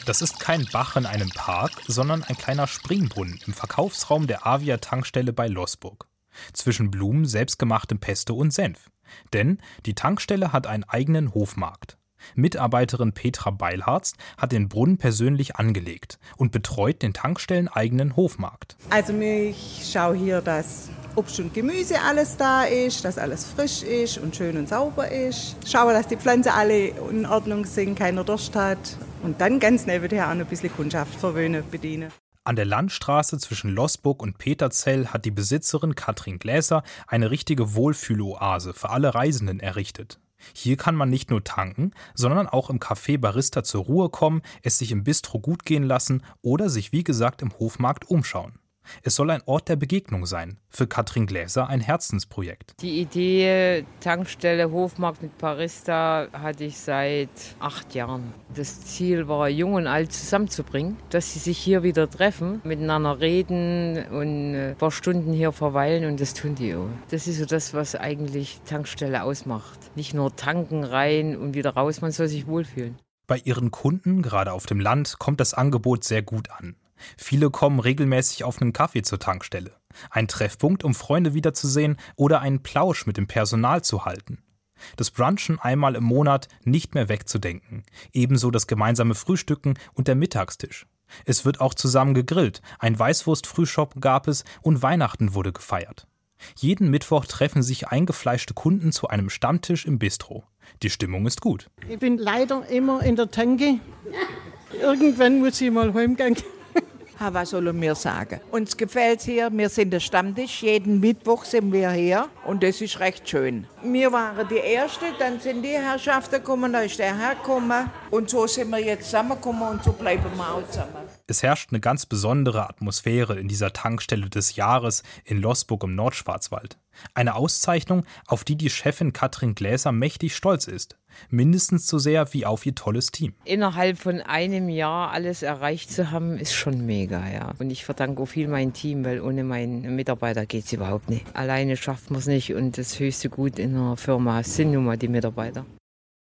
Das ist kein Bach in einem Park, sondern ein kleiner Springbrunnen im Verkaufsraum der Avia-Tankstelle bei Losburg. Zwischen Blumen, selbstgemachtem Pesto und Senf. Denn die Tankstelle hat einen eigenen Hofmarkt. Mitarbeiterin Petra Beilharz hat den Brunnen persönlich angelegt und betreut den tankstelleneigenen Hofmarkt. Also ich schaue hier, dass Obst und Gemüse alles da ist, dass alles frisch ist und schön und sauber ist. Schaue, dass die Pflanzen alle in Ordnung sind, keiner Durst hat. Und dann ganz nebenher auch noch ein bisschen Kundschaft verwöhnen, bedienen. An der Landstraße zwischen Losburg und Peterzell hat die Besitzerin Katrin Gläser eine richtige Wohlfühloase für alle Reisenden errichtet. Hier kann man nicht nur tanken, sondern auch im Café Barista zur Ruhe kommen, es sich im Bistro gut gehen lassen oder sich wie gesagt im Hofmarkt umschauen. Es soll ein Ort der Begegnung sein, für Katrin Gläser ein Herzensprojekt. Die Idee Tankstelle Hofmarkt mit Barista hatte ich seit 8 Jahren. Das Ziel war, Jung und Alt zusammenzubringen, dass sie sich hier wieder treffen, miteinander reden und ein paar Stunden hier verweilen und das tun die auch. Das ist so das, was eigentlich Tankstelle ausmacht. Nicht nur tanken rein und wieder raus, man soll sich wohlfühlen. Bei ihren Kunden, gerade auf dem Land, kommt das Angebot sehr gut an. Viele kommen regelmäßig auf einen Kaffee zur Tankstelle. Ein Treffpunkt, um Freunde wiederzusehen oder einen Plausch mit dem Personal zu halten. Das Brunchen einmal im Monat nicht mehr wegzudenken. Ebenso das gemeinsame Frühstücken und der Mittagstisch. Es wird auch zusammen gegrillt, ein Weißwurst-Frühshop gab es und Weihnachten wurde gefeiert. Jeden Mittwoch treffen sich eingefleischte Kunden zu einem Stammtisch im Bistro. Die Stimmung ist gut. Ich bin leider immer in der Tanke. Irgendwann muss ich mal heimgehen. Was sollen wir sagen? Uns gefällt es hier, wir sind der Stammtisch, jeden Mittwoch sind wir hier und das ist recht schön. Wir waren die Ersten, dann sind die Herrschaften gekommen, da ist der Herr gekommen und so sind wir jetzt zusammengekommen und so bleiben wir auch zusammen. Es herrscht eine ganz besondere Atmosphäre in dieser Tankstelle des Jahres in Losburg im Nordschwarzwald. Eine Auszeichnung, auf die die Chefin Katrin Gläser mächtig stolz ist. Mindestens so sehr wie auf ihr tolles Team. Innerhalb von einem Jahr alles erreicht zu haben, ist schon mega, ja. Und ich verdanke auch viel meinem Team, weil ohne meinen Mitarbeiter geht es überhaupt nicht. Alleine schafft man es nicht und das höchste Gut in einer Firma sind nun mal die Mitarbeiter.